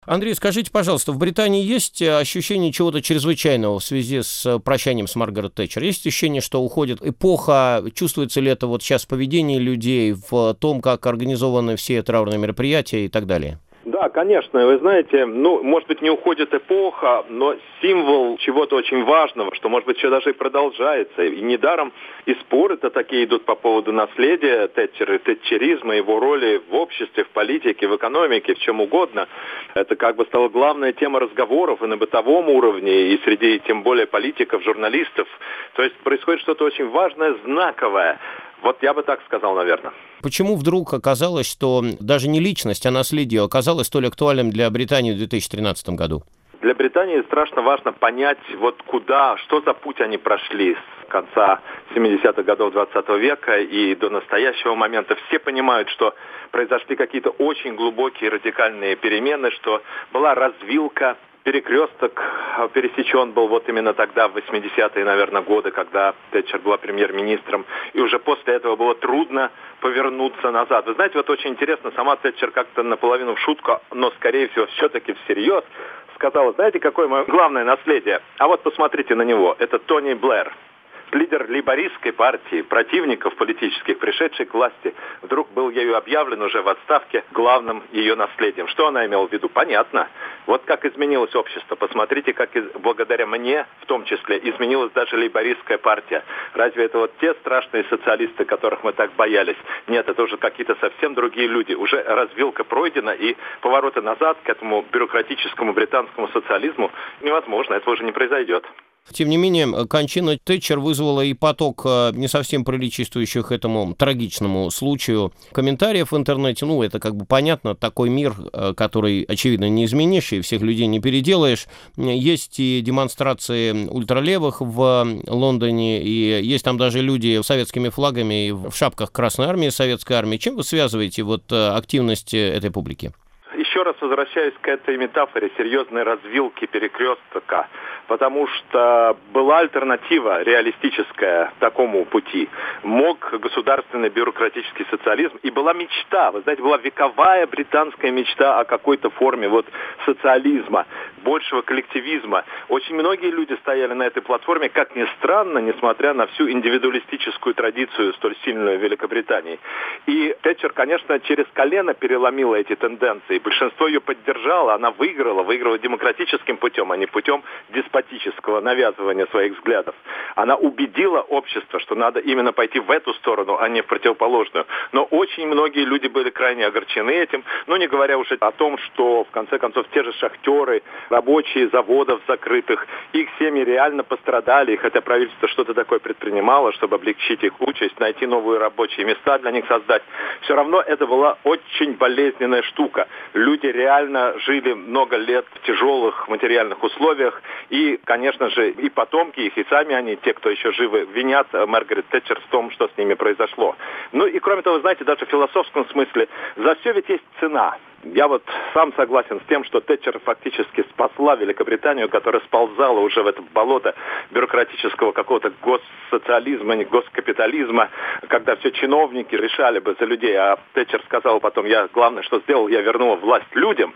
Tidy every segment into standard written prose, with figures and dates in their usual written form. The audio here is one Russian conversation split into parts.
Андрей, скажите, пожалуйста, в Британии есть ощущение чего-то чрезвычайного в связи с прощанием с Маргарет Тэтчер? Есть ощущение, что уходит эпоха? Чувствуется ли это вот сейчас в поведении людей, в том, как организованы все траурные мероприятия и так далее? Да, конечно, вы знаете, может быть, не уходит эпоха, но символ чего-то очень важного, что, может быть, еще даже и продолжается. И недаром и споры-то такие идут по поводу наследия Тэтчера, тэтчеризма, его роли в обществе, в политике, в экономике, в чем угодно. Это как бы стала главная тема разговоров и на бытовом уровне, и среди, тем более, политиков, журналистов. То есть происходит что-то очень важное, знаковое. Вот я бы так сказал, наверное. Почему вдруг оказалось, что даже не личность, а наследие оказалось столь актуальным для Британии в 2013 году? Для Британии страшно важно понять, вот куда, что за путь они прошли с конца 70-х годов 20 века и до настоящего момента. Все понимают, что произошли какие-то очень глубокие радикальные перемены, что была развилка. Перекресток пересечен был вот именно тогда, в 80-е, наверное, годы, когда Тэтчер была премьер-министром. И уже после этого было трудно повернуться назад. Вы знаете, вот очень интересно, сама Тэтчер как-то наполовину в шутку, но, скорее всего, все-таки всерьез сказала, знаете, какое мое главное наследие? А вот посмотрите на него, это Тони Блэр. Лидер лейбористской партии, противников политических, пришедший к власти, вдруг был ею объявлен уже в отставке главным ее наследием. Что она имела в виду? Понятно. Вот как изменилось общество. Посмотрите, как благодаря мне, в том числе, изменилась даже лейбористская партия. Разве это вот те страшные социалисты, которых мы так боялись? Нет, это уже какие-то совсем другие люди. Уже развилка пройдена, и повороты назад к этому бюрократическому британскому социализму невозможно. Этого уже не произойдет. Тем не менее, кончина Тэтчер вызвала и поток не совсем приличествующих этому трагичному случаю комментариев в интернете. Это как бы понятно, такой мир, который, очевидно, не изменишь, и всех людей не переделаешь. Есть и демонстрации ультралевых в Лондоне, и есть там даже люди с советскими флагами и в шапках Красной Армии, Советской Армии. Чем вы связываете активность этой публики? Еще раз возвращаюсь к этой метафоре серьезной развилки перекрестка, потому что была альтернатива реалистическая такому пути. Мог государственный бюрократический социализм, и была мечта, вы знаете, была вековая британская мечта о какой-то форме социализма, большего коллективизма. Очень многие люди стояли на этой платформе, как ни странно, несмотря на всю индивидуалистическую традицию, столь сильную в Великобритании. И Тэтчер, конечно, через колено переломила эти тенденции. Большинство ее поддержало, она выиграла демократическим путем, а не путем деспотического навязывания своих взглядов. Она убедила общество, что надо именно пойти в эту сторону, а не в противоположную. Но очень многие люди были крайне огорчены этим, не говоря уже о том, что, в конце концов, те же шахтеры, рабочие заводов закрытых, их семьи реально пострадали, хотя правительство что-то такое предпринимало, чтобы облегчить их участь, найти новые рабочие места для них создать. Все равно это была очень болезненная штука. Люди реально жили много лет в тяжелых материальных условиях, и, конечно же, и потомки их, и сами они, те, кто еще живы, винят Маргарет Тэтчер в том, что с ними произошло. И, кроме того, знаете, даже в философском смысле, за все ведь есть цена. Я сам согласен с тем, что Тэтчер фактически спасла Великобританию, которая сползала уже в это болото бюрократического какого-то госсоциализма, не госкапитализма, когда все чиновники решали бы за людей, а Тэтчер сказала потом, главное, что сделал, я вернула власть людям.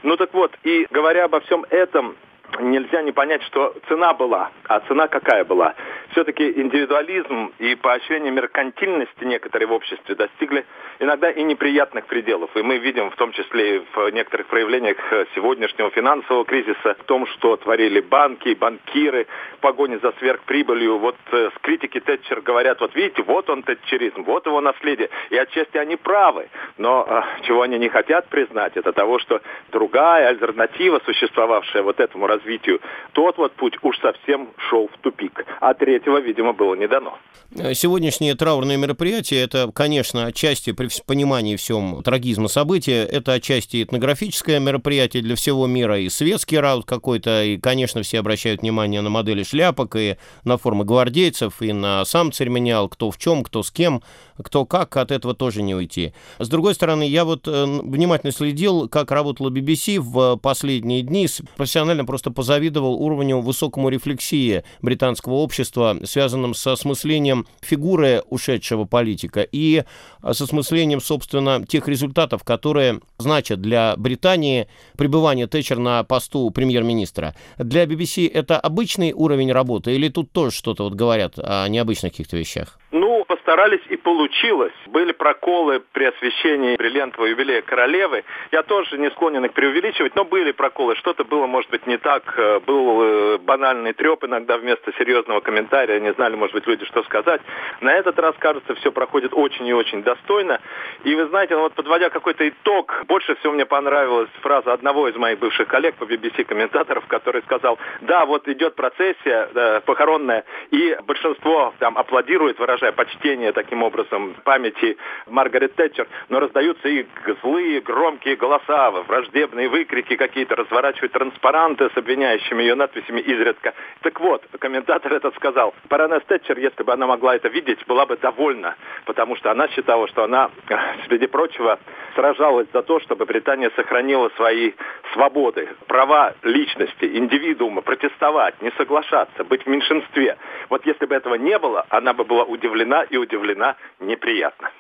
И говоря обо всем этом, нельзя не понять, что цена была. А цена какая была? Все-таки индивидуализм и поощрение меркантильности некоторые в обществе достигли иногда и неприятных пределов. И мы видим в том числе и в некоторых проявлениях сегодняшнего финансового кризиса, в том, что творили банки, банкиры в погоне за сверхприбылью. С критики Тэтчер говорят, видите, вот он тэтчеризм, вот его наследие. И отчасти они правы. Но чего они не хотят признать, это того, что другая альтернатива, существовавшая этому развитию, тот путь уж совсем шел в тупик. А третьего, видимо, было не дано. Сегодняшнее траурное мероприятие, это, конечно, отчасти при понимании всем трагизма события, это отчасти этнографическое мероприятие для всего мира, и светский раут какой-то, и, конечно, все обращают внимание на модели шляпок, и на формы гвардейцев, и на сам церемониал, кто в чем, кто с кем, кто как, от этого тоже не уйти. С другой стороны, я внимательно следил, как работала BBC в последние дни, профессионально просто позавидовал уровню высокому рефлексии британского общества чувства, связанным с осмыслением фигуры ушедшего политика и с осмыслением, собственно, тех результатов, которые значат для Британии пребывание Тэтчер на посту премьер-министра. Для BBC это обычный уровень работы или тут тоже что-то вот говорят о необычных каких-то вещах? Постарались и получилось. Были проколы при освещении бриллиантового юбилея королевы. Я тоже не склонен их преувеличивать, но были проколы. Что-то было, может быть, не так. Был банальный треп иногда вместо серьезного комментария. Не знали, может быть, люди, что сказать. На этот раз, кажется, все проходит очень и очень достойно. И вы знаете, подводя какой-то итог, больше всего мне понравилась фраза одного из моих бывших коллег по BBC комментаторов, который сказал: да, вот идет процессия похоронная, и большинство там аплодирует, выражая почтение таким образом памяти Маргарет Тэтчер, но раздаются и злые, громкие голоса, враждебные выкрики какие-то, разворачивают транспаранты с обвиняющими ее надписями изредка. Так вот, комментатор этот сказал: баронесса Тэтчер, если бы она могла это видеть, была бы довольна, потому что она считала, что она, среди прочего, сражалась за то, чтобы Британия сохранила свои свободы, права личности, индивидуума, протестовать, не соглашаться, быть в меньшинстве. Вот если бы этого не было, она бы была удивлена и удивлена неприятно.